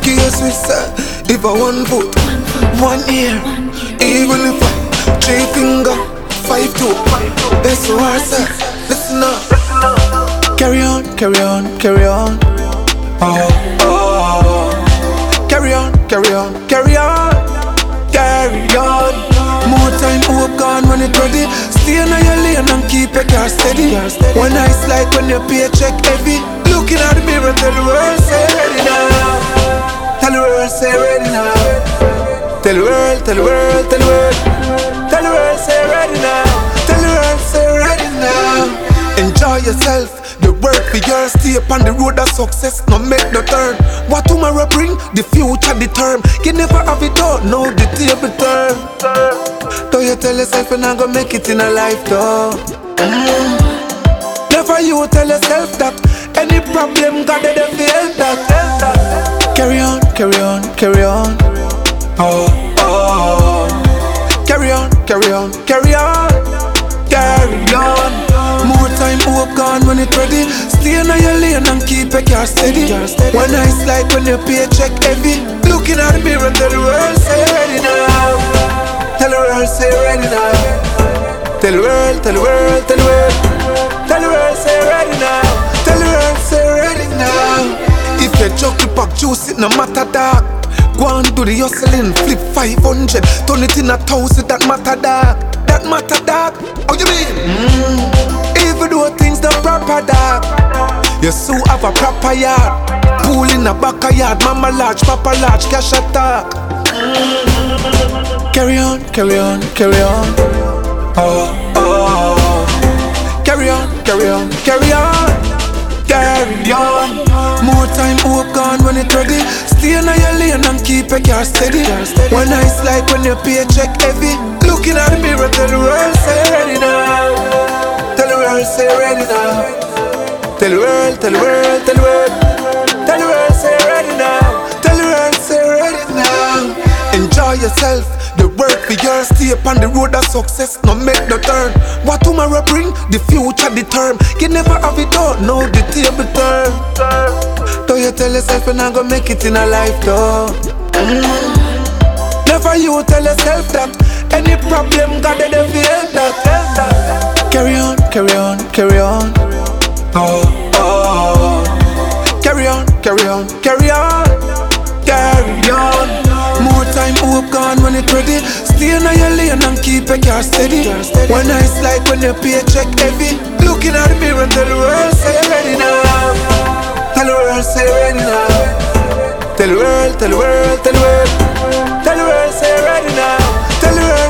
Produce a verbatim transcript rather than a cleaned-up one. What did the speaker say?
case we say, if I one foot, one ear, even if I three finger, five two, it's so hard, sir. Listen up. Carry on, carry on, carry on. Oh, oh. Carry on, carry on, carry on, carry on. More time, hope gone when it's ready. Stay in your lane and keep your car steady. One nice like when your paycheck heavy. Looking at the mirror, tell the world, say ready now. Tell the world, say ready now. Tell the world, tell the world, tell the world. Tell the world, say ready now. Tell the world, say ready now. Enjoy yourself. The work for yours, stay upon the road of success, no make no turn. What tomorrow bring, the future the term. You never have it all, no the table turn. Though you tell yourself you're not gonna make it in a life though. mm. Never you tell yourself that any problem got to feel that. Carry on, carry on, carry on. Oh, oh. Carry on, carry on, carry on. Carry on. More time, hope gone when it's ready. Stay in your lane and keep your car steady. One nice like when your paycheck heavy. Looking at the mirror, tell the world, say ready now. Tell the world, say ready now. Tell the world, tell the world, tell the world. Tell the world, say ready now. Tell the world, say ready now. If you chuck the pack juice, it no matter dark. Go on do the hustling, flip five hundred. Turn it in a thousand, that matter dark. That matter dark. How you mean? Mm. Even though things the proper dog, you still have a proper yard. Pool in a back of yard, mama large, papa large, cash attack. mm. Carry on, carry on, carry on. Oh, oh. Carry on, carry on, carry on. Carry on. More time, hope gone when it's ready. Stay in your lane and keep your car steady. One nice like when your paycheck heavy. Looking at the mirror, tell the world, say ready now. Tell the world, say ready now. Tell the world, tell the world, tell the world. Tell the world, say ready now. Tell the world, say ready now. Enjoy yourself. The work for yours, stay upon the road of success, no make no turn. What tomorrow bring, the future the term. You never have it all, no the table turn. Though you tell yourself you're not gonna make it in a life though. mm. Never you tell yourself that any problem got to feel that. Carry on, carry on, carry on. Oh, oh. Carry on, carry on, carry on. Carry on. More time, hope gone when it's ready. Stay in your lane and keep your car steady. One nice like when your paycheck heavy. Looking at the mirror, tell the world, say ready now. Tell the world, say ready now. Tell the world, tell the world, tell the world. Tell the world, say ready now. Tell the world.